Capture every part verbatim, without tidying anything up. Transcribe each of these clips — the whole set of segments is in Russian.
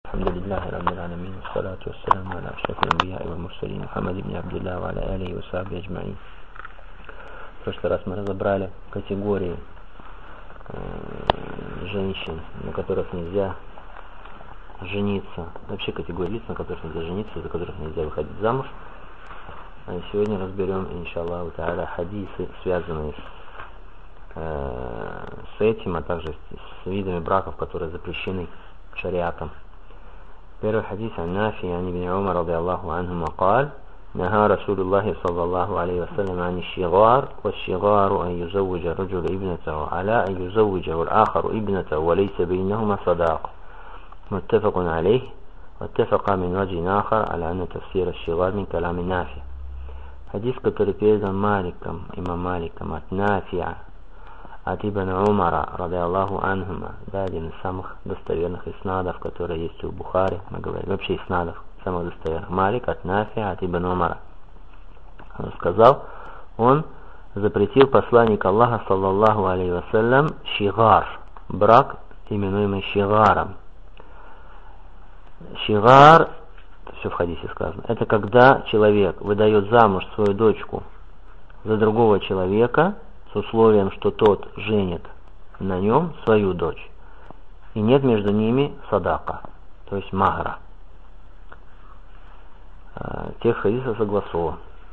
الحمد لله رب العالمين والصلاة والسلام على أشرف الأنبياء والمرسلين محمد بن عبد الله وعلى آله وصحبه أجمعين. В прошлый раз мы разобрали категории э, женщин, на которых нельзя жениться, вообще категории лиц, на которых нельзя жениться, за которых нельзя выходить замуж. А сегодня разберем, иншаллаху тааля, хадисы, связанные с, э, с этим, а также с, с видами браков, которые запрещены шариатом. Первый хадис عن نافع عن ابن عمر رضي الله عنهما قال نهى رسول الله صلى الله عليه وسلم عن الشغار والشغار أن يزوج الرجل ابنته على أن يزوجه الآخر ابنته وليس بينهما صداق متفق عليه واتفق من وجه آخر على أن تفسير الشغار من كلام نافع. Хадис, который передан Маликом, имам Маликом от Нафиа, от Ибн Умара, ради Аллаху анхума, да, один из самых достоверных иснадов, которые есть у Бухари, мы говорим, вообще иснадов, самых достоверных. Малик от Нафиа, от Ибн Умара. Он сказал, он запретил посланник Аллаха, саллаллаху алейхи вассалям, шигар, брак, именуемый шигаром. Шигар, все в хадисе сказано, это когда человек выдает замуж свою дочку за другого человека, с условием, что тот женит на нем свою дочь. И нет между ними садака, то есть махра. Текст хадиса согласован.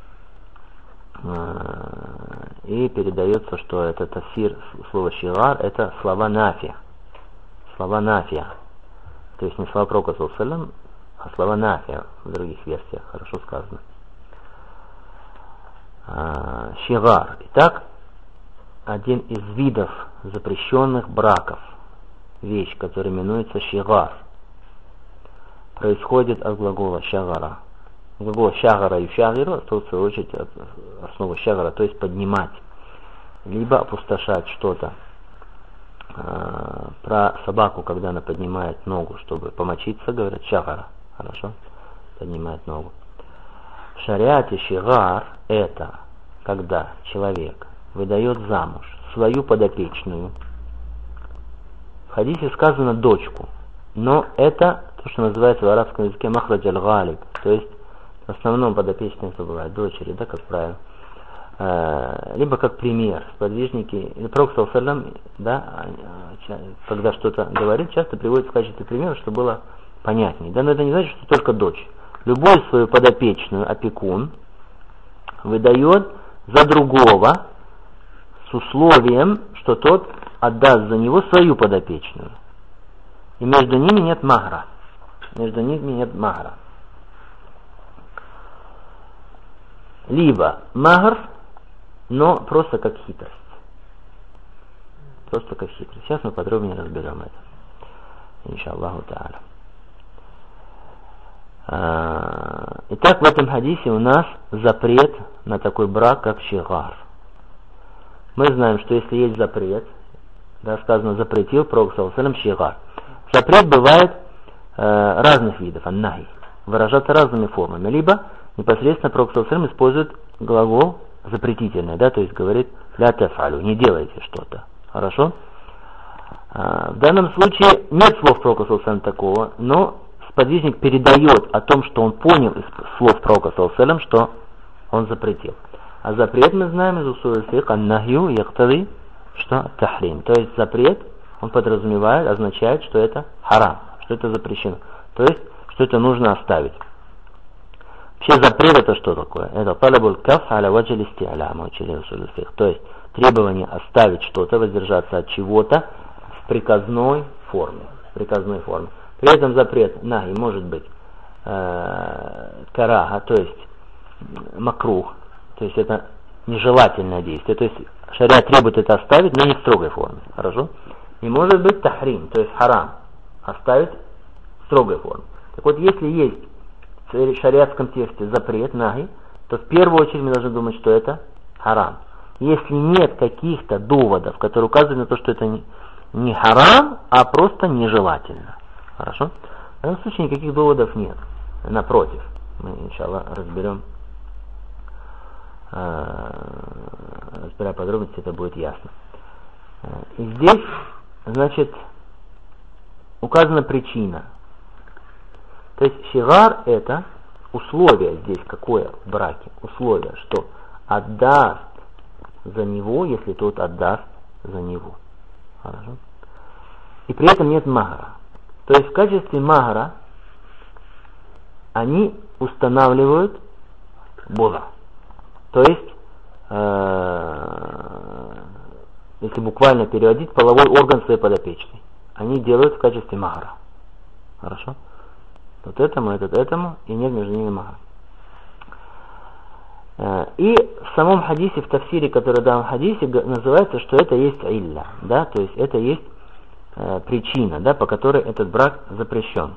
И передается, что это тафсир, слово шигар, это слова нафи. Слова нафия. То есть не слова пророка саллаллаху алейхи ва саллям, а слова нафия в других версиях. Хорошо сказано. Шигар. Итак, один из видов запрещенных браков, вещь, которая именуется шигар, происходит от глагола шагара. Глагол шагара и шагиру, то в свою очередь основа шагара, то есть поднимать, либо опустошать что-то. Про собаку, когда она поднимает ногу, чтобы помочиться, говорят шагара. Хорошо? Поднимает ногу. В шариате шигар это когда человек выдает замуж свою подопечную. В хадисе сказано дочку, но это то, что называется в арабском языке махрадж аль-галиб, то есть в основном подопечные это бывают дочери, да, как правило. Либо как пример, сподвижники, пророк саллаллаху алейхи ва саллям, да, когда что-то говорит, часто приводит в качестве примера, чтобы было понятнее. Да, но это не значит, что только дочь. Любую свою подопечную опекун выдает за другого с условием, что тот отдаст за него свою подопечную. И между ними нет махра. Между ними нет махра. Либо махр, но просто как хитрость. Просто как хитрость. Сейчас мы подробнее разберем это. Иншаллаху тааля. Итак, в этом хадисе у нас запрет на такой брак, как шигар. Мы знаем, что если есть запрет, да, сказано, запретил пророк саллаллаху алейхи ва саллям шигар. Запрет бывает э, разных видов, аннахи, выражаться разными формами. Либо непосредственно пророк саллаллаху алейхи ва саллям использует глагол запретительный, да, то есть говорит ля тафалю, не делайте что-то. Хорошо? А, в данном случае нет слов пророка саллаллаху алейхи ва саллям такого, но сподвижник передает о том, что он понял из слов пророка саллаллаху алейхи ва саллям, что он запретил. А запрет мы знаем из усуль фикх ан-нахью яктади, что тахрим. То есть запрет, он подразумевает, означает, что это харам, что это запрещено. То есть, что это нужно оставить. Вообще запрет это что такое? Это талабуль каф аля ваджи листи'ля, мы учили усуль фикх. То есть, требование оставить что-то, воздержаться от чего-то в приказной форме. В приказной форме. При этом запрет нахи может быть э, караха, то есть макрух, то есть это нежелательное действие, то есть шариат требует это оставить, но не в строгой форме, хорошо? И может быть тахрим, то есть харам, оставить в строгой форме. Так вот, если есть в шариатском тексте запрет нахи, то в первую очередь мы должны думать, что это харам. Если нет каких-то доводов, которые указывают на то, что это не, не харам, а просто нежелательно. Хорошо? В этом случае никаких доводов нет. Напротив, мы, иншаллах, разберем, разбирая подробности, это будет ясно. И здесь, значит, указана причина, То есть шигар это условие здесь какое в браке? Условие, что отдаст за него, если тот отдаст за него. Хорошо? И при этом нет махара. То есть в качестве махара они устанавливают Бога. То есть, э, если буквально переводить, половой орган своей подопечной. Они делают в качестве махара. Хорошо? Вот этому, этот этому, и нет между ними махара. Э, и в самом хадисе, в тафсире, который дан в хадисе, называется, что это есть илля. Да? То есть это есть э, причина, да, по которой этот брак запрещен.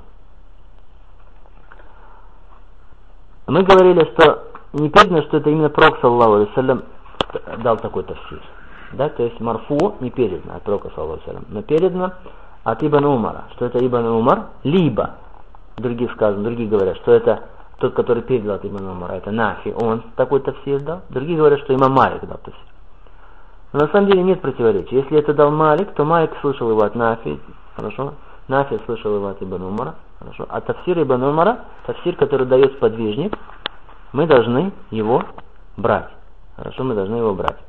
Мы говорили, что не передано, что это именно Пророк саллаллаху алейхи вассалям дал такой тафсир. Да, то есть марфу не передано от Пророка саллаллаху алейхи вассалям, но передано от Ибн Умара, что это Ибн Умар, либо, другие сказано, другие говорят, что это тот, который передал от Ибн Умара, это Нафи, он такой тафсир дал, другие говорят, что имам Малик дал тафсир. Но на самом деле нет противоречия. Если это дал Малик, то Малик слышал его от Нафи, хорошо, Нафи слышал его от Ибн Умара, хорошо, а тафсир Ибн Умара, тафсир, который дает сподвижник, мы должны его брать. Хорошо, мы должны его брать.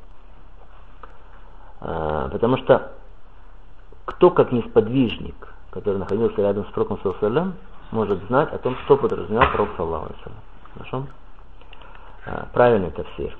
А, потому что кто, как не сподвижник, который находился рядом с Пророком саллаллаху алейхи вассалям, может знать о том, что подразумевал Пророк саллаллаху алейхи вассалям. Хорошо? А, правильный тафсир.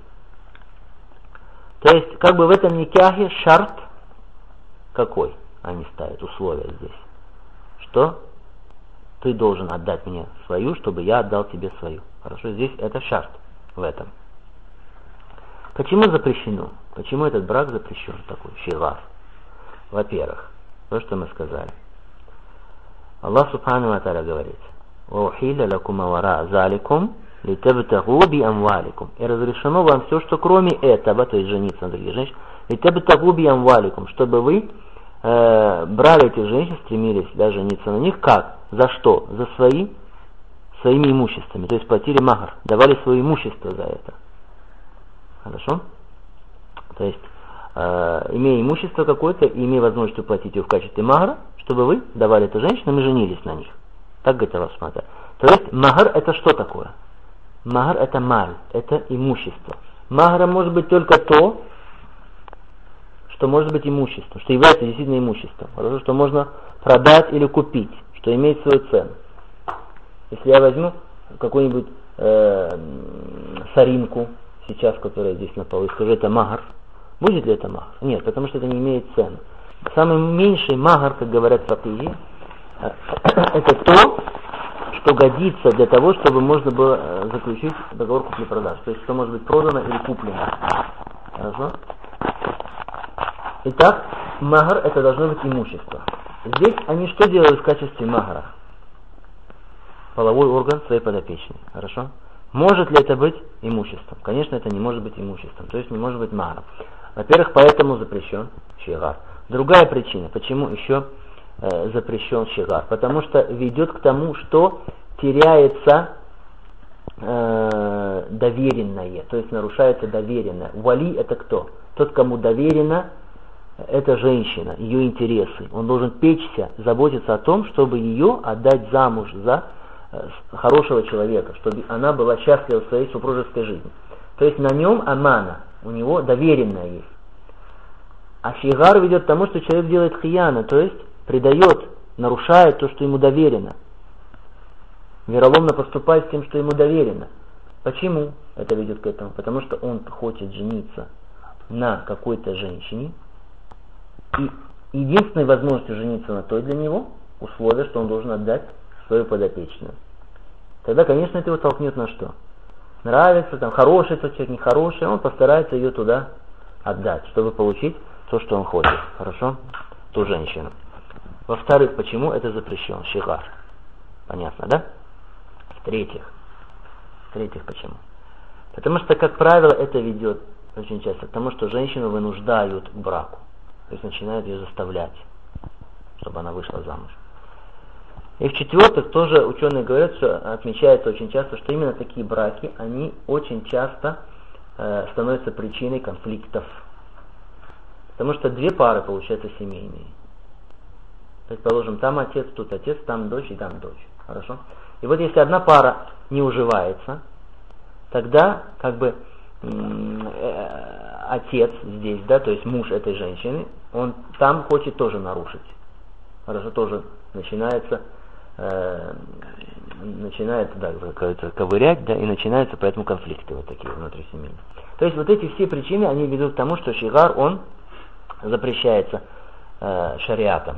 То есть, как бы в этом никахе шарт какой они ставят, условия здесь? Что ты должен отдать мне свою, чтобы я отдал тебе свою. Хорошо, здесь это шарт в этом. Почему запрещено? Почему этот брак запрещен такой, шигар? Во-первых, то, что мы сказали. Аллах Субхану ва Тааля говорит: «Ваухиля лакум авара заликум литабтагу би амваликум». И разрешено вам все, что кроме этого, то есть жениться на других женщин, литабтагу би амваликум, чтобы вы э, брали этих женщин, стремились, да, жениться на них, как? За что? За свои, своими имуществами, то есть платили махар, давали свое имущество за это. Хорошо? То есть, э, имея имущество какое-то, и имея возможность уплатить его в качестве махара, чтобы вы давали это женщинам и женились на них. Так говорит Аллах Субхану ва Тааля. То есть, махар это что такое? Махар это маль, это имущество. Махаром может быть только то, что может быть имущество, что является действительно имуществом. Хорошо? Что можно продать или купить, что имеет свою цену. Если я возьму какую-нибудь э, соринку, сейчас, которая здесь на полу, и скажу, это махар, будет ли это махар? Нет, потому что это не имеет цены. Самый меньший махар, как говорят факихи, это то, что годится для того, чтобы можно было заключить договор купли-продаж. То есть, что может быть продано или куплено. Хорошо? Итак, махар это должно быть имущество. Здесь они что делают в качестве махара? Половой орган своей подопечной. Хорошо? Может ли это быть имуществом? Конечно, это не может быть имуществом. То есть не может быть махаром. Во-первых, поэтому запрещен шигар. Другая причина, почему еще э, запрещен шигар. Потому что ведет к тому, что теряется э, доверенное. То есть нарушается доверенное. Вали это кто? Тот, кому доверено, это женщина, ее интересы. Он должен печься, заботиться о том, чтобы ее отдать замуж за хорошего человека, чтобы она была счастлива в своей супружеской жизни. То есть на нем амана, у него доверенное есть. А шигар ведет к тому, что человек делает хияна, то есть предает, нарушает то, что ему доверено. Вероломно поступает с тем, что ему доверено. Почему это ведет к этому? Потому что он хочет жениться на какой-то женщине, и единственной возможностью жениться на той для него условие, что он должен отдать свою подопечную. Тогда, конечно, это его толкнет на что? Нравится, там, хороший тот человек, нехороший, он постарается ее туда отдать, чтобы получить то, что он хочет. Хорошо? Ту женщину. Во-вторых, почему это запрещен? Шигар. Понятно, да? В-третьих. В-третьих, почему? Потому что, как правило, это ведет очень часто к тому, что женщину вынуждают к браку. То есть начинают ее заставлять, чтобы она вышла замуж. И в-четвертых, тоже ученые говорят, что отмечается очень часто, что именно такие браки, они очень часто э, становятся причиной конфликтов. Потому что две пары получаются семейные. Предположим, там отец, тут отец, там дочь и там дочь. Хорошо? И вот если одна пара не уживается, тогда как бы э, отец здесь, да, то есть муж этой женщины, он там хочет тоже нарушить. Хорошо, тоже начинается, э, начинает, да, ковырять, да, и начинаются поэтому конфликты вот такие внутрисемейные. То есть вот эти все причины, они ведут к тому, что шигар, он запрещается э, шариатом.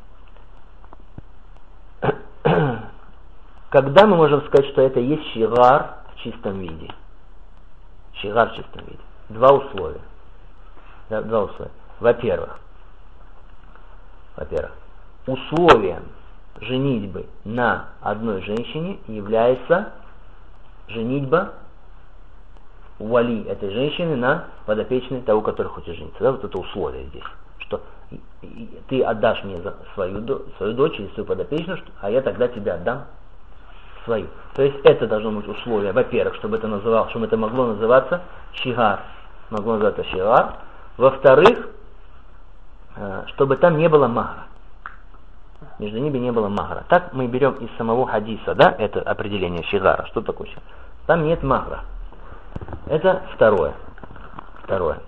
Когда мы можем сказать, что это есть шигар в чистом виде? Шигар в чистом виде. Два условия. Да, два условия. Во-первых, во-первых, условием женитьбы на одной женщине является женитьба вали этой женщины на подопечной того, который хочет жениться. Да, вот это условие здесь, что ты отдашь мне свою, свою дочь или свою подопечную, а я тогда тебе отдам свою. То есть это должно быть условие, во-первых, чтобы это называлось, чтобы это могло называться шигар, могло называться шигар. Во-вторых, чтобы там не было махра. Между ними не было махра. Так мы берем из самого хадиса, да, это определение шигара. Что такое шигар? Там нет махра. Это второе. Второе.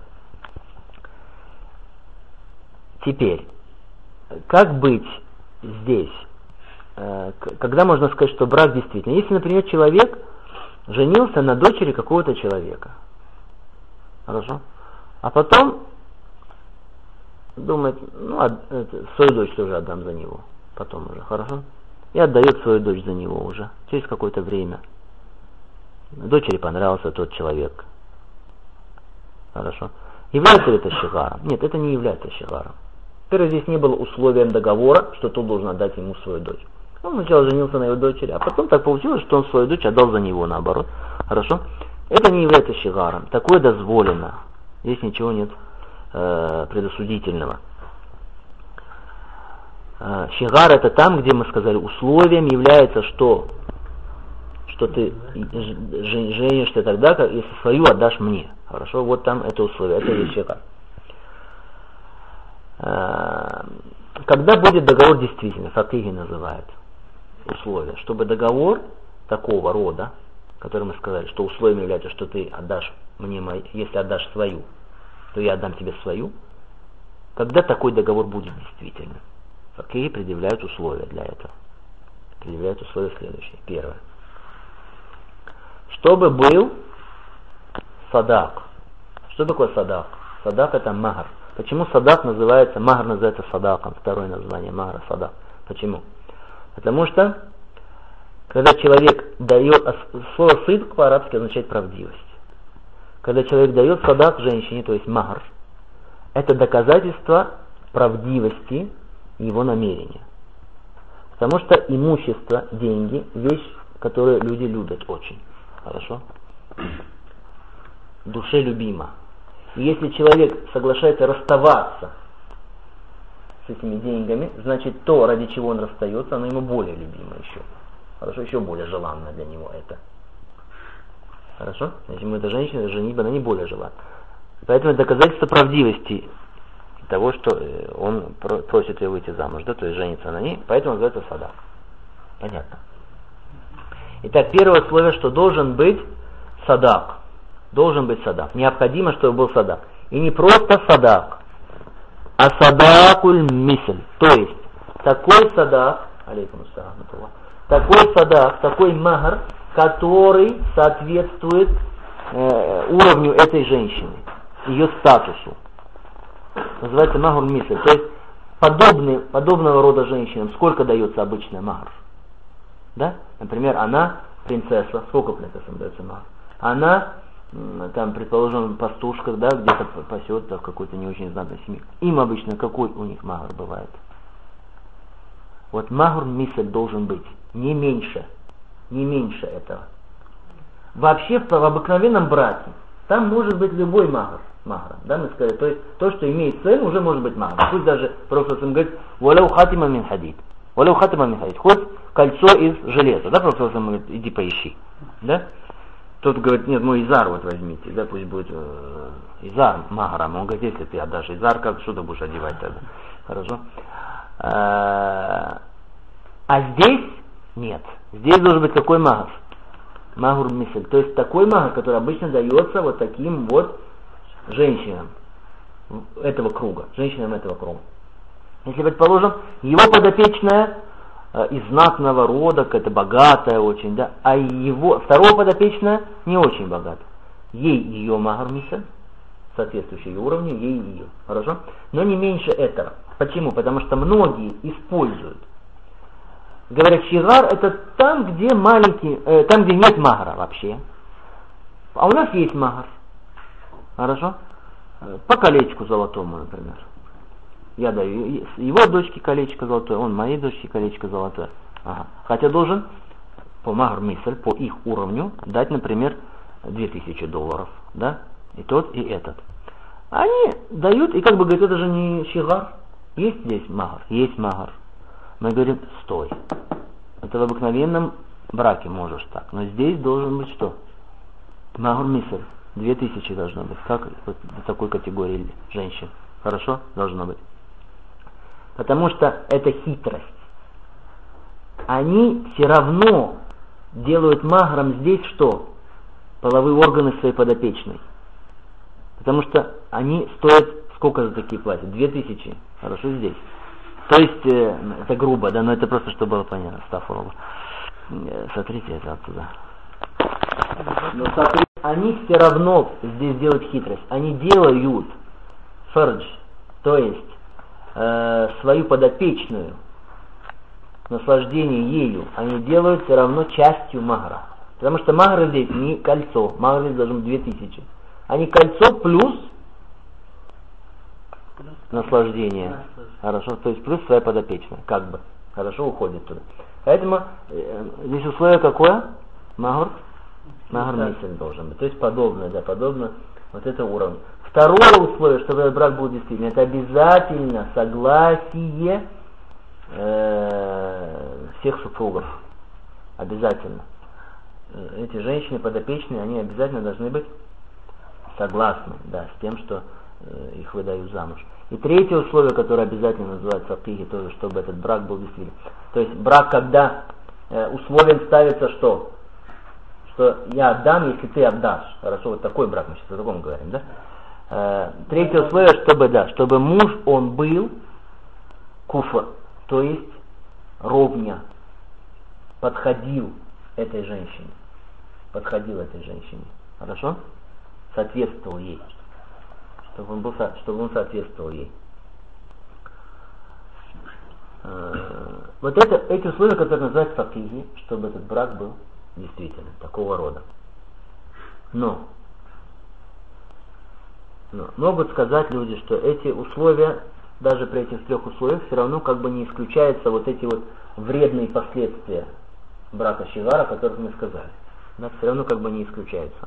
Теперь, как быть здесь? Когда можно сказать, что брак действительно? Если, например, человек женился на дочери какого-то человека. Хорошо? А потом думает, ну, это, свою дочь тоже отдам за него. Потом уже, хорошо? И отдает свою дочь за него уже, через какое-то время. Дочери понравился тот человек. Хорошо? Является ли это шигаром? Нет, это не является шигаром. Во-первых, здесь не было условием договора, что тот должен отдать ему свою дочь. Он сначала женился на его дочери, а потом так получилось, что он свою дочь отдал за него, наоборот. Хорошо? Это не является шигаром. Такое дозволено. Здесь ничего нет э, предосудительного. Э, шигар это там, где мы сказали, условием является что? Что ты женишься тогда, как, если свою отдашь мне. Хорошо? Вот там это условие. Это есть шигар. Э, когда будет договор действительно, факиги называют условия, чтобы договор такого рода, который мы сказали, что условием является, что ты отдашь мне, мою, если отдашь свою, то я отдам тебе свою. Когда такой договор будет действительно? Факиги предъявляют условия для этого. Предъявляют условия следующие. Первое. Чтобы был садак. Что такое садак? Садак это махр. Почему садак называется, махр называется садаком? Второе название махра садак. Почему? Потому что когда человек дает, слово сидк по-арабски означает правдивость. Когда человек дает садак женщине, то есть махр, это доказательство правдивости его намерения. Потому что имущество, деньги, вещь, которую люди любят очень. Хорошо? В душе любима. И если человек соглашается расставаться с этими деньгами, значит то, ради чего он расстается, оно ему более любимо еще. Хорошо, еще более желанно для него это. Хорошо? Если ему эта женщина, женитьба, она не более желанна. Поэтому это доказательство правдивости того, что он просит ее выйти замуж, да, то есть жениться на ней, поэтому называется садак. Понятно? Итак, первое условие, что должен быть садак. Должен быть садак. Необходимо, чтобы был садак. И не просто садак, а садакуль мисль. То есть, такой садак, алейкум ассалам, такой садак, такой махр, который соответствует э, уровню этой женщины, ее статусу. Называется махр мисль. То есть, подобный, подобного рода женщинам сколько дается обычно махр? Да? Например, она принцесса, сколько принцессам дается махр? Она, там, предположим, пастушка, да, где-то пасет да, в какой-то не очень знатной семье. Им обычно какой у них махр бывает? Вот махр мисль должен быть не меньше, не меньше этого. Вообще в, в обыкновенном браке там может быть любой махр, махр, да, мы сказали, то есть то, что имеет цель, уже может быть махр. Пусть даже Пророк говорит, «Валяу хатима мин хадид». «Валяу хатима мин хадид». Хоть кольцо из железа, да, Пророк говорит, иди поищи, да. Тот говорит, нет, мой изар вот возьмите, да, пусть будет э, изар махрам. Он говорит, если ты отдашь изар, как что ты будешь одевать тогда? Хорошо. А здесь Нет. Здесь должен быть какой махр? Махур мисль. То есть такой махр, который обычно дается вот таким вот женщинам этого круга. Женщинам этого круга. Если, предположим, его подопечная э, из знатного рода, какая-то богатая очень, да, а его второго подопечная не очень богата. Ей ее махур мисль, соответствующий ее уровню, ей ее. Хорошо? Но не меньше этого. Почему? Потому что многие используют. Говорят, шигар это там, где маленький, э, там, где нет махра вообще. А у нас есть махр. Хорошо? По колечку золотому, например. Я даю его дочке колечко золотое, он моей дочке колечко золотое. Ага. Хотя должен по махр мисль, по их уровню, дать, например, две тысячи долларов. Да? И тот, и этот. Они дают, и как бы говорят, это же не шигар. Есть здесь махр? Есть махр. Мы говорим, стой. Это в обыкновенном браке можешь так. Но здесь должен быть что? Махр мисль. Две тысячи должно быть. Как вот в такой категории женщин. Хорошо? Должно быть. Потому что это хитрость. Они все равно делают махром здесь что? Половые органы своей подопечной. Потому что они стоят, сколько за такие платят? Две тысячи. Хорошо здесь. То есть, э, это грубо, да, но это просто, чтобы было понятно. Стафурова. Э, смотрите это оттуда. Но смотрите, они все равно здесь делают хитрость. Они делают фардж, то есть э, свою подопечную, наслаждение ею, они делают все равно частью махра. Потому что махр здесь не кольцо, махр здесь должен быть две тысячи. Они кольцо плюс наслаждение. Хорошо, то есть плюс своя подопечная, как бы. Хорошо, уходит туда. Поэтому э, здесь условие какое? Махр? Махр мисль должен быть. То есть подобное, да, подобно вот это уровень. Второе условие, чтобы этот брак был действительно, это обязательно согласие э, всех супругов. Обязательно. Эти женщины подопечные, они обязательно должны быть согласны, да, с тем, что э, их выдают замуж. И третье условие, которое обязательно называется факихи, тоже, чтобы этот брак был действительно. То есть брак, когда э, условием ставится что? Что я отдам, если ты отдашь. Хорошо, вот такой брак, мы сейчас о таком говорим, да? Э, третье условие, чтобы, да, чтобы муж, он был куфр, то есть ровня, подходил этой женщине. Подходил этой женщине. Хорошо? Соответствовал ей. Чтобы он, был, чтобы он соответствовал ей. Вот это, эти условия, которые называются факихи, чтобы этот брак был действительно такого рода. Но, но могут сказать люди, что эти условия, даже при этих трех условиях, все равно как бы не исключаются вот эти вот вредные последствия брака шигара, о которых мы сказали. Да, все равно как бы не исключаются.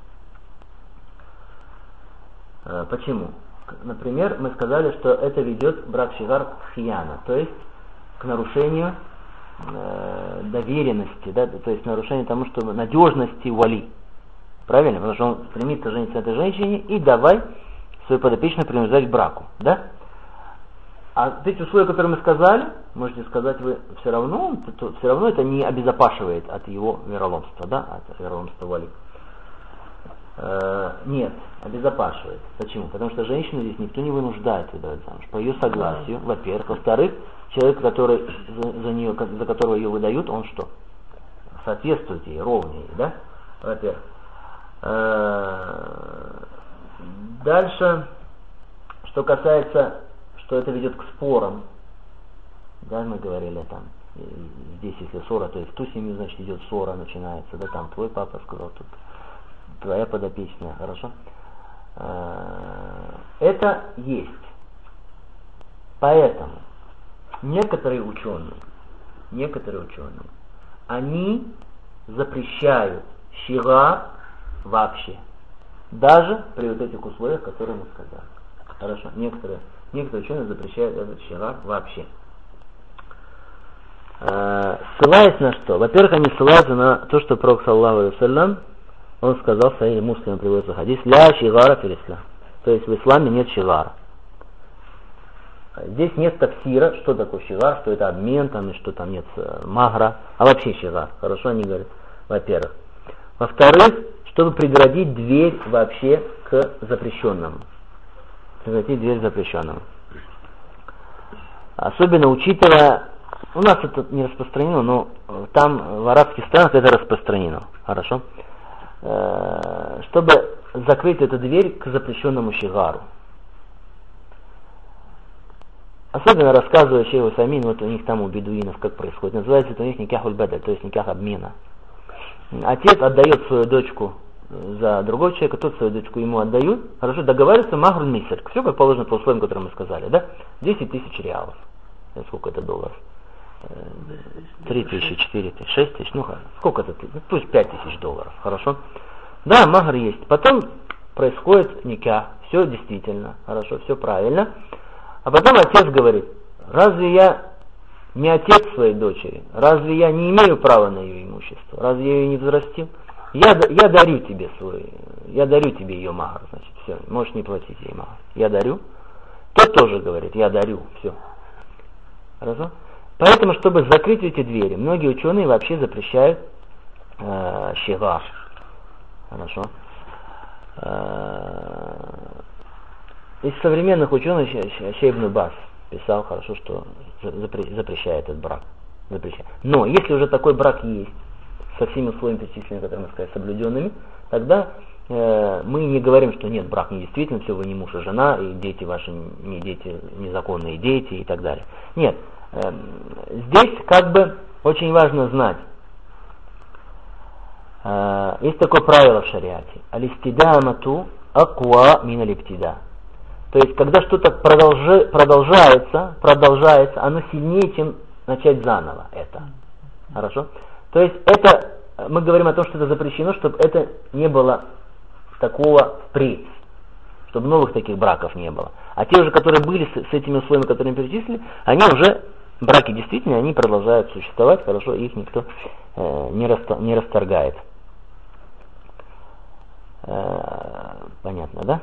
Почему? Например, мы сказали, что это ведет брак шигар к хияна, то есть к нарушению э, доверенности, да, то есть нарушению тому, что надежности вали. Правильно? Потому что он стремится жениться на этой женщине и давай свою подопечную принуждать к браку. Да? А эти условия, которые мы сказали, можете сказать вы, все равно, это, все равно это не обезопашивает от его вероломства, да, от вероломства вали. Э, нет, обезопашивает. Почему? Потому что женщину здесь никто не вынуждает выдавать замуж. По ее согласию, во-первых. Во-вторых, человек, который за, за нее, за которого ее выдают, он что? Соответствует ей, ровнее ей, да? Во-первых. Э, дальше, что касается, что это ведет к спорам. Да, мы говорили там, здесь если ссора, то есть в ту семью, значит, идет ссора, начинается, да, там твой папа сказал, тут твоя подопечная, хорошо? Это есть. Поэтому некоторые ученые, некоторые ученые, они запрещают шигар вообще. Даже при вот этих условиях, которые мы сказали. Хорошо? Некоторые, некоторые ученые запрещают этот шигар вообще. Ссылаясь на что? Во-первых, они ссылаются на то, что Пророк саллаллаху алейхи ва саллям, он сказал, в Сахихе Муслиме приводится хадис, ля шигара фил ислам. То есть в исламе нет шигара. Здесь нет тафсира, что такое шигар, что это обмен, там, и что там нет магра, а вообще шигар. Хорошо, они говорят, во-первых. Во-вторых, чтобы преградить дверь вообще к запрещенному. Преградить дверь к запрещенному. Особенно учитывая, у нас это не распространено, но там в арабских странах это распространено. Хорошо? Чтобы закрыть эту дверь к запрещенному шигару. Особенно рассказывая шейх Усаймин, вот у них там у бедуинов как происходит. Называется это у них никах уль-бадаль, то есть никах обмена. Отец отдает свою дочку за другого человека, тот свою дочку ему отдают. Хорошо, договариваются магруль мисер. Все как положено по условиям, которые мы сказали, да? десять тысяч реалов. Сколько это долларов? три тысячи, четыре тысячи, шесть тысяч, ну сколько это? Пусть пять тысяч долларов, хорошо? Да, магр есть. Потом происходит никах, все действительно, хорошо, все правильно. А потом отец говорит, разве я не отец своей дочери? Разве я не имею права на ее имущество? Разве я ее не взрастил? Я, я дарю тебе свой, я дарю тебе ее магр, значит, все, можешь не платить ей магр. Я дарю. Тот тоже говорит, я дарю, все. Хорошо? Поэтому, чтобы закрыть эти двери, многие ученые вообще запрещают э, шигар. Хорошо? Э, из современных ученых Шейх Ибн Баз писал хорошо, что запрещает этот брак. Запрещает. Но если уже такой брак есть, со всеми условиями перечисленными, которые мы сказали, соблюденными, тогда э, мы не говорим, что нет, брак недействителен, все, вы не муж и жена, и дети ваши не дети, незаконные дети и так далее. Нет, э, здесь как бы очень важно знать, э, есть такое правило в шариате, алистидамату аква мин алибтида. То есть, когда что-то продолжи, продолжается, продолжается, оно сильнее, чем начать заново это. Хорошо? То есть, это, мы говорим о том, что это запрещено, чтобы это не было такого впредь. Чтобы новых таких браков не было. А те уже, которые были с, с этими условиями, которые мы перечислили, они уже, браки действительно, они продолжают существовать, хорошо, их никто э, не, раста, не расторгает. Э, понятно, да?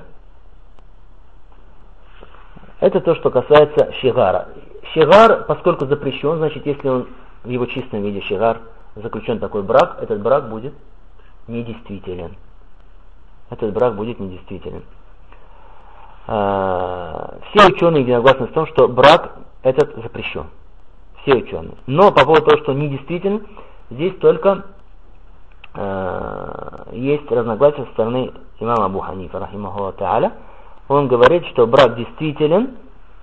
Это то, что касается шигара. Шигар, поскольку запрещен, значит, если он в его чистом виде шигар, заключен такой брак, этот брак будет недействителен. Этот брак будет недействителен. Все ученые единогласны в том, что брак этот запрещен. Все ученые. Но по поводу того, что недействителен, здесь только э, есть разногласия со стороны имама Абу Ханифа, рахимахуллах та'аля. Он говорит, что брак действителен,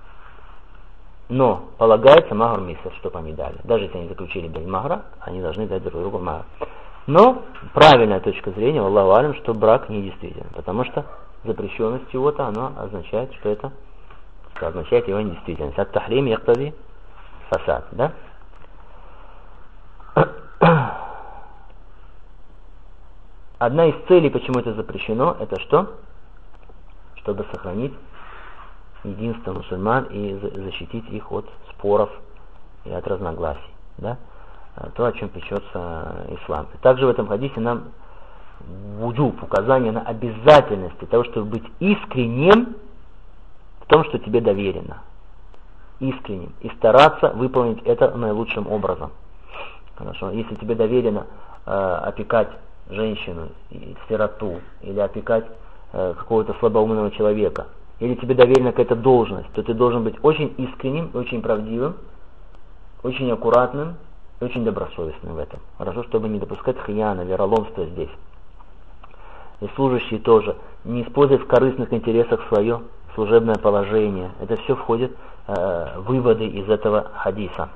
но полагается магр миср, чтобы они дали. Даже если они заключили без магра, они должны дать друг другу магр. Но правильная точка зрения, Аллаху алям, что брак не действителен. Потому что запрещенность чего-то, оно означает, что это что означает его недействительность. Ат-тахрим яктади фасад, да? Одна из целей, почему это запрещено, это что? Чтобы сохранить единство мусульман и защитить их от споров и от разногласий. Да? То, о чем печется ислам. И также в этом хадисе нам вуджуб, указание на обязательность того, чтобы быть искренним в том, что тебе доверено. Искренним. И стараться выполнить это наилучшим образом. Хорошо. Если тебе доверено э, опекать женщину, сироту, или опекать э, какого-то слабоумного человека, или тебе доверена какая-то должность, то ты должен быть очень искренним, очень правдивым, очень аккуратным, очень добросовестным в этом. Хорошо, чтобы не допускать хияна, вероломства здесь. И служащие тоже не используют в корыстных интересах свое служебное положение. Это все входит э, выводы из этого хадиса.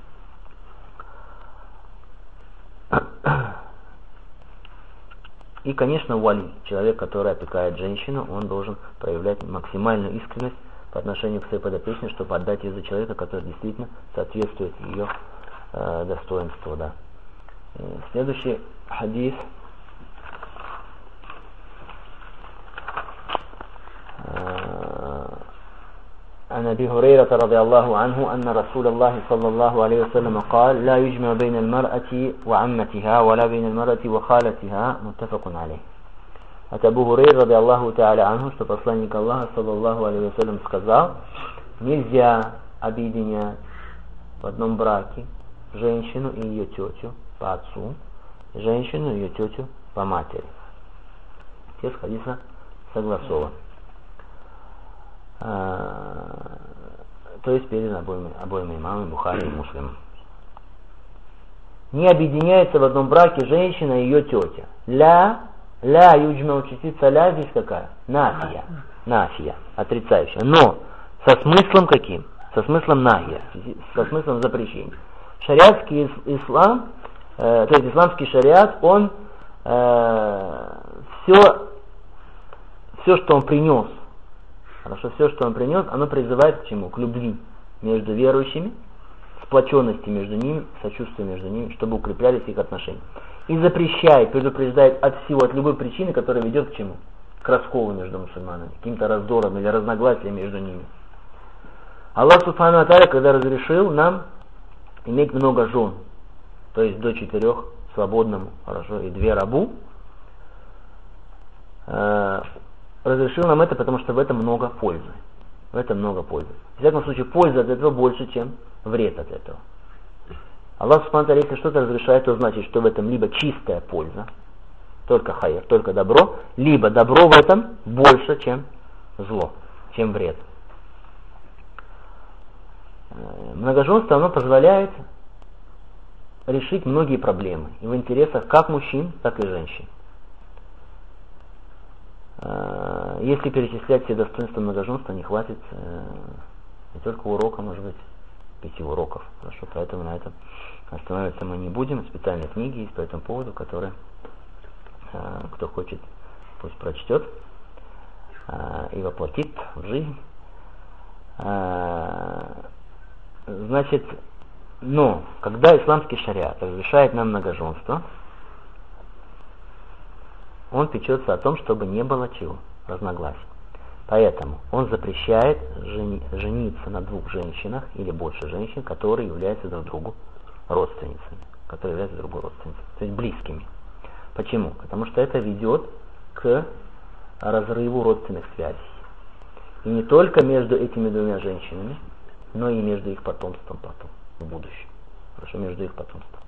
И, конечно, вали, человек, который опекает женщину, он должен проявлять максимальную искренность по отношению к своей подопечной, чтобы отдать ее за человека, который действительно соответствует ее э, достоинству. Да. Следующий хадис. عن أبي هريرة رضي الله عنه أن رسول الله صلى الله عليه وسلم قال لا يجمع بين المرأة وعمتها ولا بين المرأة وخالتها متفق عليه. От Абу Хурейры, ради Аллаху та'аля анху, что посланник Аллаха, саллаллаху алейхи ва саллям, сказал: нельзя объединять в одном браке женщину и ее тетю по отцу, женщину и ее тетю по матери. Текст хадиса согласован. А, то есть перед обоими, обоими имамами Бухари и Муслимом. Не объединяется в одном браке женщина и ее тетя. Ля, ля, юджма, частица ля здесь какая? Нафия. Нафия, отрицающая. Но со смыслом каким? Со смыслом нахия, со смыслом запрещения. Шариатский ислам, э, то есть исламский шариат, он э, все, все, что он принес, хорошо, все, что он принес, оно призывает к чему? К любви между верующими, сплоченности между ними, сочувствия между ними, чтобы укреплялись их отношения. И запрещает, предупреждает от всего, от любой причины, которая ведет к чему? К расколу между мусульманами, к каким-то раздорам или разногласиям между ними. Аллах Субхану ва Тааля, когда разрешил нам иметь много жен, то есть до четырех свободному, хорошо, и две рабу, э, разрешил нам это, потому что в этом много пользы. В этом много пользы. В всяком случае, польза от этого больше, чем вред от этого. Аллах Субхану ва Тааля, если что-то разрешает, то значит, что в этом либо чистая польза, только хайр, только добро, либо добро в этом больше, чем зло, чем вред. Многоженство, оно позволяет решить многие проблемы и в интересах как мужчин, так и женщин. Если перечислять все достоинства многоженства, не хватит не только урока, может быть, пяти уроков. Хорошо, поэтому на этом останавливаться мы не будем. Специальные книги есть по этому поводу, которые кто хочет, пусть прочтет и воплотит в жизнь. Значит, но когда исламский шариат разрешает нам многоженство, он печется о том, чтобы не было чего? Разногласий. Поэтому он запрещает жени, жениться на двух женщинах или больше женщин, которые являются друг другу родственницами, которые являются друг другу родственницами, то есть близкими. Почему? Потому что это ведет к разрыву родственных связей. И не только между этими двумя женщинами, но и между их потомством потом, в будущем. Хорошо, между их потомством.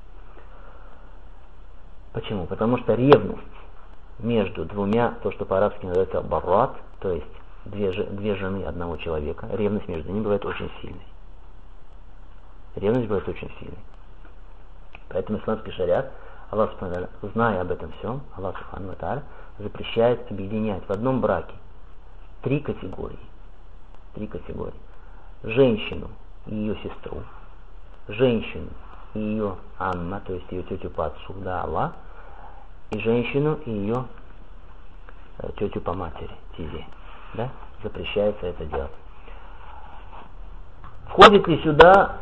Почему? Потому что ревность между двумя, то, что по-арабски называется барат, то есть две, две жены одного человека, ревность между ними бывает очень сильной. Ревность бывает очень сильной. Поэтому исламский шариат, Аллах Субхану ва Тааля, зная об этом всем, Аллах Субхану ва Тааля запрещает объединять в одном браке три категории. Три категории. Женщину и ее сестру, женщину и ее амма, то есть ее тетю по отцу, да, Аллах, и женщину и ее э, тетю по матери, тизе, да, запрещается это делать. Входит ли сюда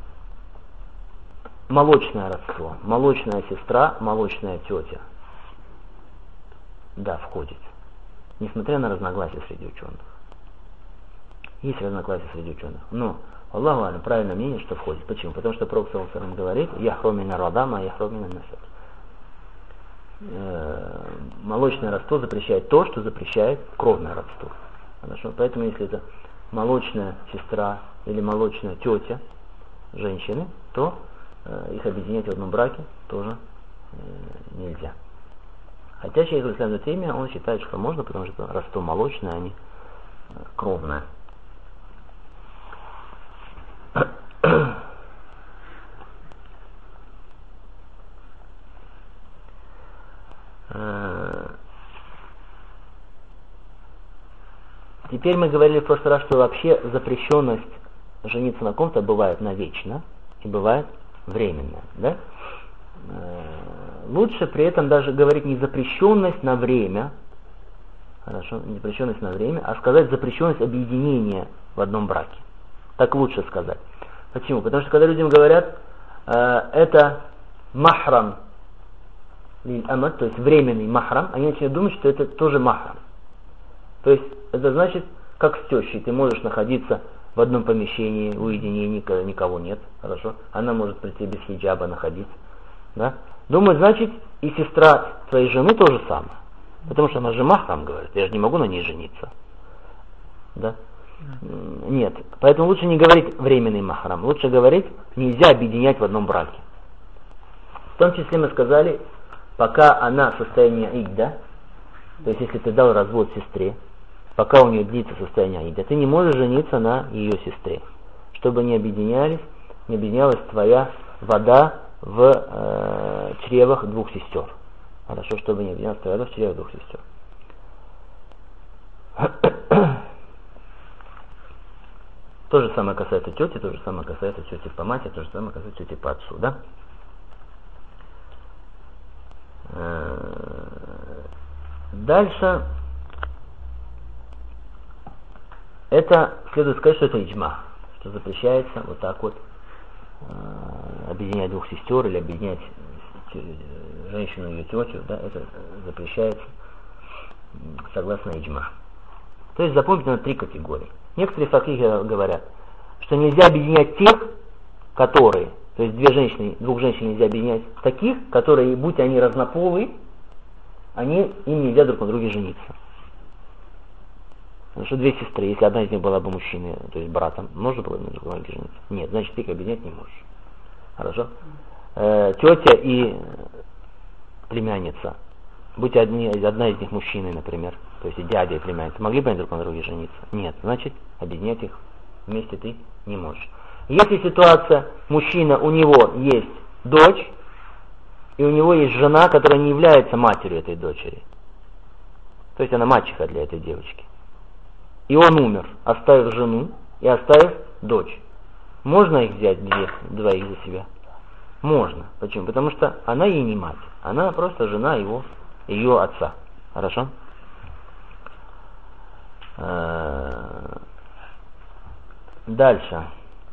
молочное родство, молочная сестра, молочная тетя? Да, входит, несмотря на разногласия среди ученых. Есть разногласия среди ученых. Но, Аллаху алям, правильное мнение, что входит. Почему? Потому что Пророк саллаллаху алейхи ва саллям говорит: «Яхромина радама, яхромина насаб». Молочное родство запрещает то, что запрещает кровное родство. Хорошо? Поэтому, если это молочная сестра или молочная тетя женщины, то э, их объединять в одном браке тоже э, нельзя. Хотя шейх ибн Ислам ибн Теймия, он считает, что можно, потому что родство молочное, а не э, кровное. Теперь мы говорили в прошлый раз, что вообще запрещенность жениться на ком-то бывает навечно и бывает временная. Да? Лучше при этом даже говорить не запрещенность на время, хорошо, не запрещенность на время, а сказать запрещенность объединения в одном браке. Так лучше сказать. Почему? Потому что когда людям говорят, э, это махрам, то есть временный махрам, они начинают думать, что это тоже махрам. То есть это значит, как с тещей, ты можешь находиться в одном помещении, в уединении, когда никого нет, хорошо? Она может прийти без хиджаба находиться. Да? Думают, значит, и сестра твоей жены то же самое. Потому что она же махрам, говорит, я же не могу на ней жениться. Да? Нет. Поэтому лучше не говорить временный махрам. Лучше говорить, нельзя объединять в одном браке. В том числе мы сказали, пока она в состоянии идда, то есть если ты дал развод сестре, пока у нее длится состояние идда, ты не можешь жениться на ее сестре, чтобы не объединялись, не объединялась твоя вода в э, чревах двух сестер. Хорошо, чтобы не объединялась твоя вода в чревах двух сестер. То же самое касается тети, то же самое касается тети по матери, то же самое касается тети по отцу, да? Дальше это следует сказать, что это иджма, что запрещается вот так вот объединять двух сестер или объединять женщину и ее тетю, да, это запрещается согласно иджма. То есть запомните на три категории. Некоторые факихи говорят, что нельзя объединять тех, которые, то есть две женщины, двух женщин нельзя объединять, таких, которые, будь они разнополые, они, им нельзя друг на друге жениться. Потому что две сестры, если одна из них была бы мужчиной, то есть братом, можно было бы друг на друге жениться? Нет, значит ты их объединять не можешь. Хорошо? Э, тетя и племянница, будь одни, одна из них мужчиной, например, то есть и дядя и племянница, могли бы они друг на друге жениться? Нет, значит объединять их вместе ты не можешь. Если ситуация, мужчина, у него есть дочь, и у него есть жена, которая не является матерью этой дочери, то есть она мачеха для этой девочки, и он умер, оставив жену и оставив дочь, можно их взять две, двоих за себя? Можно. Почему? Потому что она ей не мать, она просто жена его, ее отца. Хорошо? Дальше.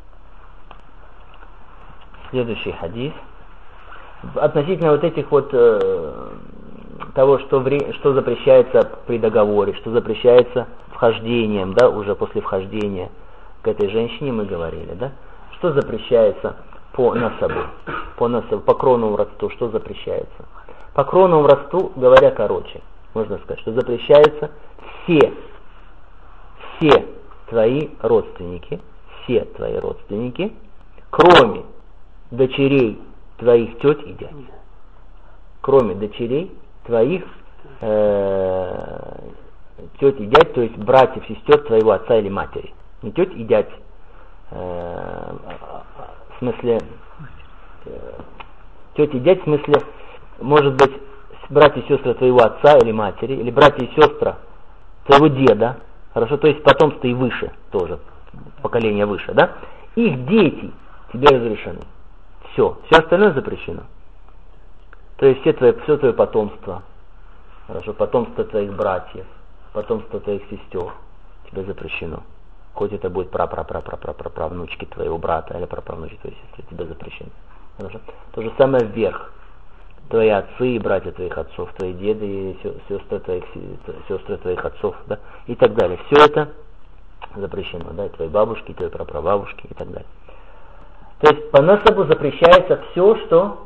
Следующий хадис. Относительно вот этих вот э, того, что, вре, что запрещается при договоре, что запрещается вхождением, да, уже после вхождения к этой женщине мы говорили, да, что запрещается по насабу, по насабу, по кровному родству, что запрещается. По кровному родству, говоря короче, можно сказать, что запрещается все, все твои родственники, все твои родственники, кроме дочерей твоих тет и дядь, кроме дочерей твоих э, тет и дядь, то есть братьев, сестер твоего отца или матери. Не тет и дядь, э, в смысле, э, тет и дядь, в смысле, может быть, братья и сестры твоего отца или матери, или братья и сестры твоего деда, хорошо, то есть потомство и выше тоже, поколение выше, да, их дети тебе разрешены. Все, все остальное запрещено. То есть все твои, все твое потомство, хорошо, потомство твоих братьев, потомство твоих сестер тебе запрещено. Хоть это будет пра-пра-пра-пра-пра-правнучки твоего брата или праправнучки твоей сестры, тебе запрещено. Хорошо? То же самое вверх. Твои отцы и братья твоих отцов, твои деды и сестры твоих, сестры твоих отцов, да, и так далее. Все это запрещено, да, и твои бабушки, и твои прапрабабушки и так далее. То есть по насабу запрещается все, что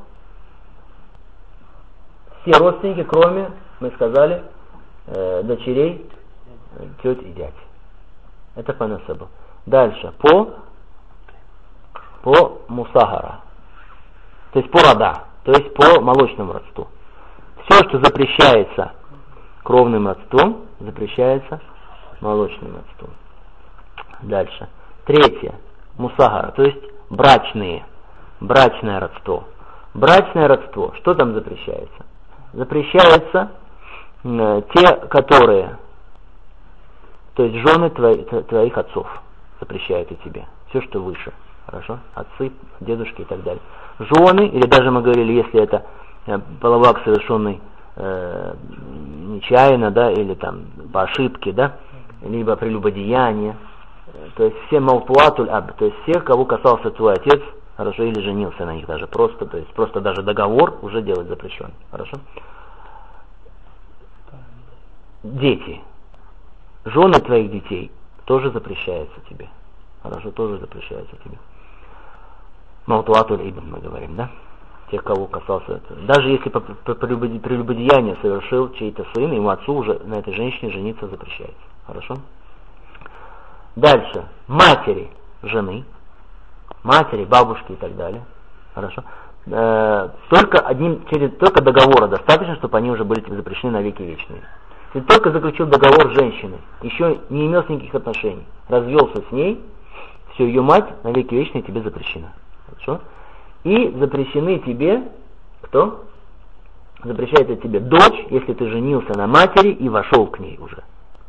все родственники, кроме, мы сказали, э, дочерей, тет и дядь. Это по насабу. Дальше, по, по мусахара, то есть по рода, то есть по молочному родству. Все, что запрещается кровным родством, запрещается молочным родством. Дальше. Третье, мусахара, то есть брачные, брачное родство. Брачное родство, что там запрещается? Запрещается э, те, которые, то есть жены твои, твоих отцов запрещают и тебе. Все, что выше. Хорошо? Отцы, дедушки и так далее. Жены, или даже мы говорили, если это э, половой акт совершенный э, нечаянно, да, или там по ошибке, да, либо прелюбодеяние, то есть все малтуатуль аб, то есть всех, кого касался твой отец, хорошо, или женился на них даже просто, то есть просто даже договор уже делать запрещен, хорошо. Дети, жены твоих детей тоже запрещаются тебе, хорошо, тоже запрещаются тебе. Малтуатуль ибн мы говорим, да, тех, кого касался этого. Даже если по прелюбодеяние совершил чей-то сын, ему отцу уже на этой женщине жениться запрещается, хорошо. Дальше. Матери жены. Матери, бабушки и так далее. Хорошо. Э, только, одним, через, только договора достаточно, чтобы они уже были тебе запрещены на веки вечные. Если только заключил договор с женщиной, еще не имел с никаких отношений, развелся с ней, все, ее мать на веки вечные тебе запрещена. Хорошо? И запрещены тебе, кто? Запрещается тебе дочь, если ты женился на матери и вошел к ней уже.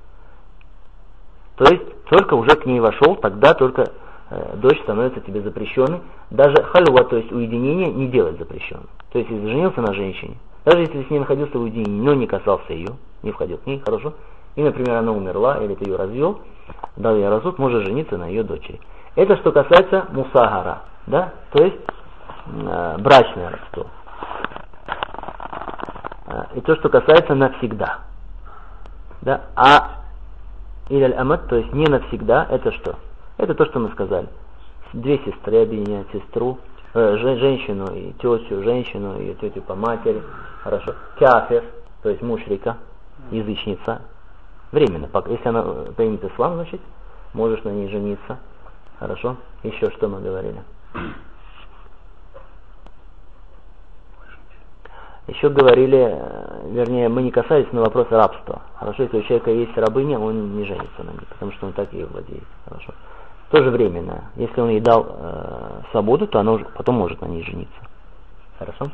То есть, только уже к ней вошел, тогда только э, дочь становится тебе запрещенной. Даже хальва, то есть уединение, не делать запрещенным. То есть, если женился на женщине, даже если ты с ней находился в уединении, но не касался ее, не входил к ней, хорошо, и, например, она умерла, или ты ее развел, дал ей развод, можешь жениться на ее дочери. Это что касается мусагара, да, то есть э, брачное родство. Э, и то, что касается навсегда. Да, а или аль-амат, то есть не навсегда, это что? Это то, что мы сказали. Две сестры объединяют сестру, э, женщину и тетю, женщину и тетю по матери, хорошо. Кафир, то есть мушрика, язычница, временно. Если она примет ислам, значит, можешь на ней жениться, хорошо. Еще что мы говорили? Еще говорили, вернее, мы не касались на вопрос рабства. Хорошо, если у человека есть рабыня, он не женится на ней, потому что он так ее владеет. Хорошо. Тоже временно. Если он ей дал э, свободу, то она уже потом может на ней жениться. Хорошо.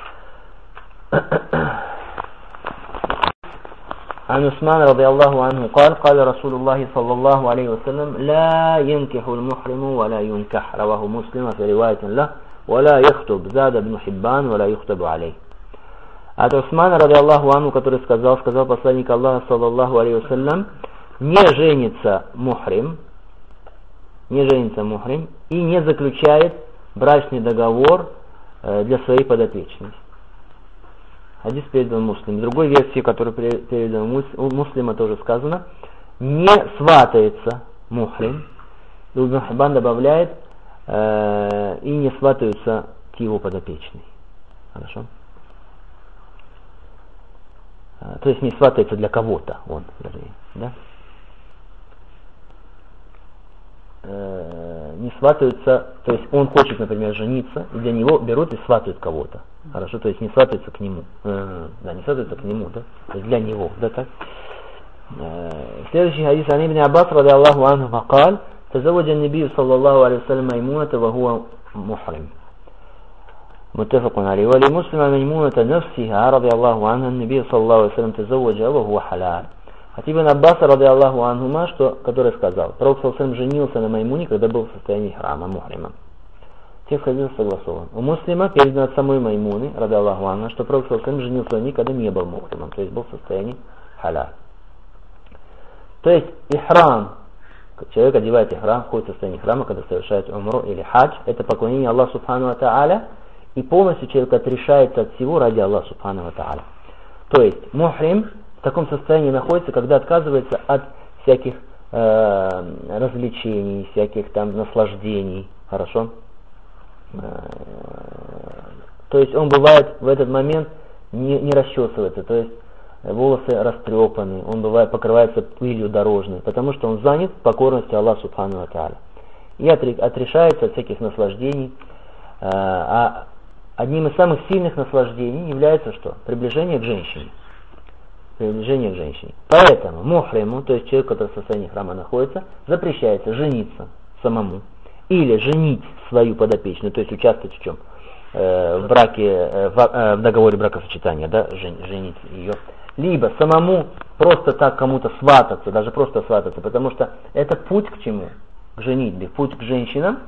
عن عثمان رضي الله عنه قال قال رسول الله صلى الله عليه وسلم لا ينكح المحرم ولا ينكح رواه مسلم في رواية له ولا يخطب زاد ابن حبان ولا يخطب عليه. От Усмана, ради Аллаху анху, который сказал, сказал посланник Аллаха, саллаллаху алейхи вассалям, не женится мухрим, не женится мухрим и не заключает брачный договор э, для своей подопечной. Хадис передан Муслим. В другой версии, которая передана у Муслима, тоже сказано, не сватается мухрим. И Ибн Хиббан добавляет, э, и не сватаются к его подопечной. Хорошо? То есть не сватается для кого-то он, вернее, да? Э, не сватаются, то есть он хочет, например, жениться, и для него берут и сватают кого-то. Хорошо, то есть не сватаются к нему. Э, да, не сватаются к нему, да? То есть для него, да, так? Э, следующий хадис ан ибн Аббас, ради Аллаху анху, факал, тазаваджа набию, саллаллаху алейхи вассалям, маймуната, ва хуа мухрим. متفق عليه. ولمسلم ميمونة نفسها رضي الله عنها النبي صلى الله عليه وسلم تزوجها وهو حلال. От Ибн Аббаса, ради Аллаху анхума, что, который сказал, Пророк саллаллаху алейхи вассалям женился на Маймуне, когда был в состоянии храма, мухрима. Текст хадиса согласован. У Муслима передано от самой Маймуны, ради Аллаху анха, что Пророк саллаллаху алейхи вассалям женился на ней, когда не был мухримом, то есть был в состоянии халял. То есть ихрам, человек одевает ихрам, входит в состояние храма, когда совершает умру или хадж, это поклонение Аллаху субхану ва тааля, и полностью человек отрешается от всего ради Аллаха субхану ва тааля. То есть мухрим в таком состоянии находится, когда отказывается от всяких э, развлечений, всяких там наслаждений. Хорошо? Э, то есть он бывает в этот момент не, не расчесывается, то есть волосы растрепаны, он бывает покрывается пылью дорожной, потому что он занят покорностью Аллаха субхану ва тааля. И отрешается от всяких наслаждений. Э, а одним из самых сильных наслаждений является что? Приближение к женщине. Приближение к женщине. Поэтому мухриму, то есть человек, который в состоянии храма находится, запрещается жениться самому. Или женить свою подопечную, то есть участвовать в чем? Э, в браке, э, в, э, в договоре бракосочетания, да, жен, женить ее. Либо самому просто так кому-то свататься, даже просто свататься, потому что это путь к чему? К женитьбе, путь к женщинам.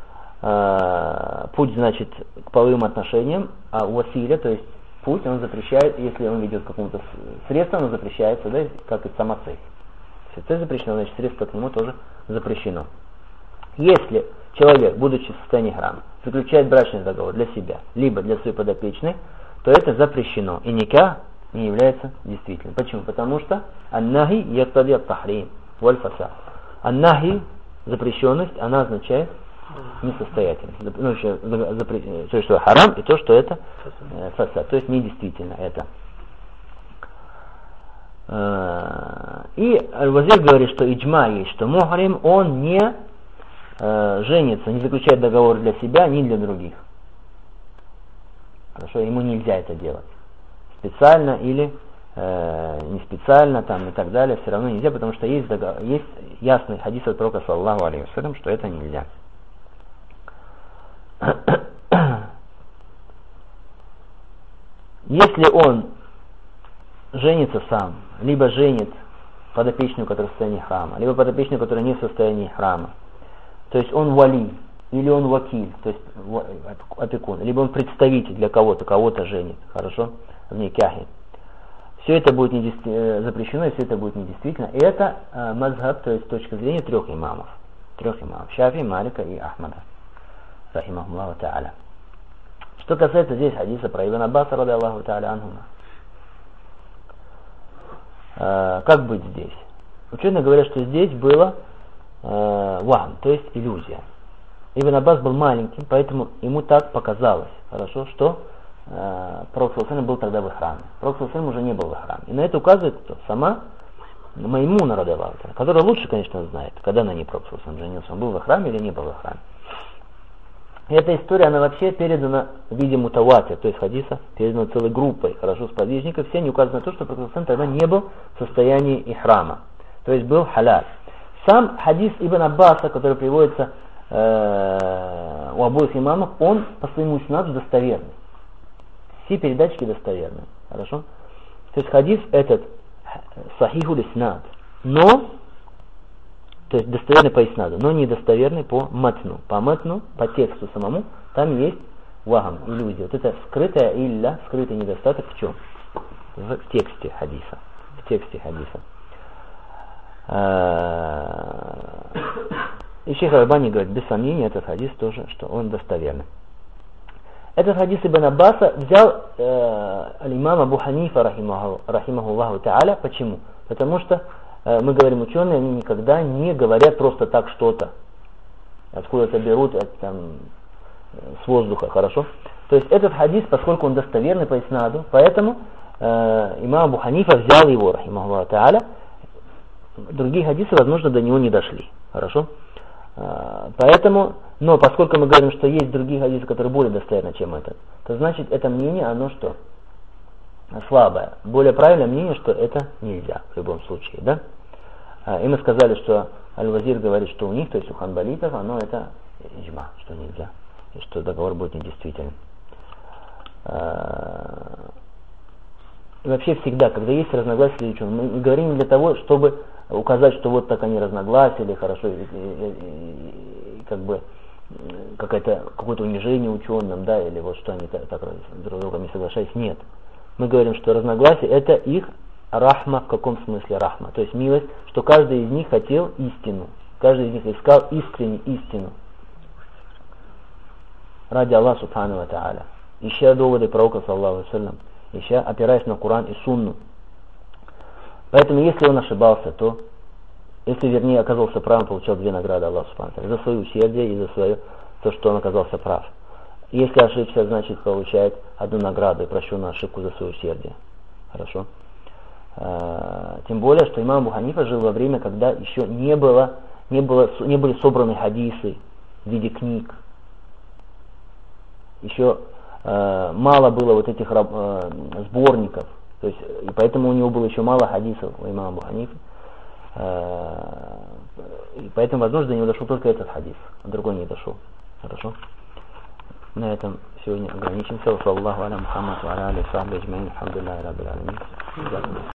Путь, значит, к половым отношениям, а уасиля, то есть путь, он запрещает, если он ведет к какому-то средству, он запрещается, да, как и сама цель. Если цель запрещена, значит, средство к нему тоже запрещено. Если человек, будучи в состоянии храма, заключает брачный договор для себя, либо для своей подопечной, то это запрещено, и никах не является действительным. Почему? Потому что аннахи яктади ат-тахрим валь фасад. Аннахи, запрещенность, она означает несостоятельность. Ну, еще, запре... то, что харам, и то, что это э, фасад. То есть недействительно это. И Аль-Вазир говорит, что иджма есть, что мухрим, он не э, женится, не заключает договор для себя, ни для других. Хорошо, ему нельзя это делать. Специально или э, не специально, там, и так далее, все равно нельзя, потому что есть, договор, есть ясный хадис от пророка, саллаллаху алейхи вассалям, что это нельзя. Если он женится сам, либо женит подопечную, которая в состоянии храма, либо подопечную, которая не в состоянии храма, то есть он вали, или он вакиль, то есть опекун, либо он представитель для кого-то, кого-то женит, хорошо, в никахе, все это будет недейств... запрещено, и все это будет недействительно. И это э, мазхаб, то есть с точки зрения трех имамов, трех имамов, Шафи, Малика и Ахмада, рахимахуллаху та'аля. Что касается здесь хадиса про Ибн Аббаса, ради Аллаху та'аля анхума, э, как быть здесь? Ученые говорят, что здесь было э, вахм, то есть иллюзия. Ибн Аббас был маленьким, поэтому ему так показалось, хорошо, что э, пророк саллаллаху алейхи ва саллям был тогда в храме. Пророк саллаллаху алейхи ва саллям уже не был в храме. И на это указывает кто? Сама Маймуна, ради Аллаху та'аля, которая лучше, конечно, знает, когда на ней пророк саллаллаху алейхи ва саллям женился, он был в храме или не был в храме. И эта история, она вообще передана в виде мутаватир, то есть хадиса, передана целой группой, хорошо, сподвижников, все они указаны на то, что пророк саллаллаху алейхи ва саллям тогда не был в состоянии ихрама, то есть был халяль. Сам хадис Ибн Аббаса, который приводится э, у обоих имамов, он по своему иснаду достоверный. Все передатчики достоверны, хорошо? То есть хадис этот сахихуль иснад, но, то есть достоверный по иснаду, но недостоверный по матну. По матну, по тексту самому, там есть вахам, иллюзия. Вот это скрытая илля, скрытый недостаток в чем? В тексте хадиса. В тексте хадиса. И шейх Аль-Альбани говорит, без сомнения, этот хадис тоже, что он достоверный. Этот хадис Ибн Аббаса взял э, аль-имам Абу Ханифа, рахимахуллаху та'аля. Почему? Потому что э, мы говорим, ученые, они никогда не говорят просто так что-то. Откуда-то берут это, там, с воздуха, хорошо? То есть этот хадис, поскольку он достоверный по иснаду, поэтому э, имам Абу Ханифа взял его, рахимахуллаху та'аля. Другие хадисы, возможно, до него не дошли. Хорошо? Поэтому, но поскольку мы говорим, что есть другие хадисы, которые более достоверны, чем этот, то значит это мнение, оно что? Слабое. Более правильное мнение, что это нельзя в любом случае, да? И мы сказали, что Аль-Вазир говорит, что у них, то есть у ханбалитов, оно это иджма, что нельзя, и что договор будет недействителен. И вообще всегда, когда есть разногласия ученых, мы не говорим для того, чтобы указать, что вот так они разногласили, хорошо, и, и, и, и, как бы какое-то, какое-то унижение ученым, да, или вот что они так, так друг с другом не соглашаясь. Нет. Мы говорим, что разногласия это их рахма, в каком смысле рахма, то есть милость, что каждый из них хотел истину, каждый из них искал искренне истину. Ради Аллаха субхану ва тааля. Ища доводы пророка, саллаллаху алейхи ва саллям, ища, опираясь на Коран и Сунну. Поэтому, если он ошибался, то, если, вернее, оказался прав, он получал две награды Аллаха субхану ва тааля, за свое усердие и за свое, то, что он оказался прав. Если ошибся, значит, получает одну награду и прощенную ошибку за свое усердие. Хорошо? А, тем более, что имам Абу Ханифа жил во время, когда еще не было, не было, не были собраны хадисы в виде книг. Еще э, мало было вот этих э, сборников. То есть, и поэтому у него было еще мало хадисов, у имама Абу Ханифа. Э, и поэтому, возможно, до него дошел только этот хадис, а другой не дошел. Хорошо? На этом сегодня ограничимся. Саллаллаху аля Мухаммад ва аля алейхи ва сахбихи аджмаин. Алхамдулиллахи раббил алямин.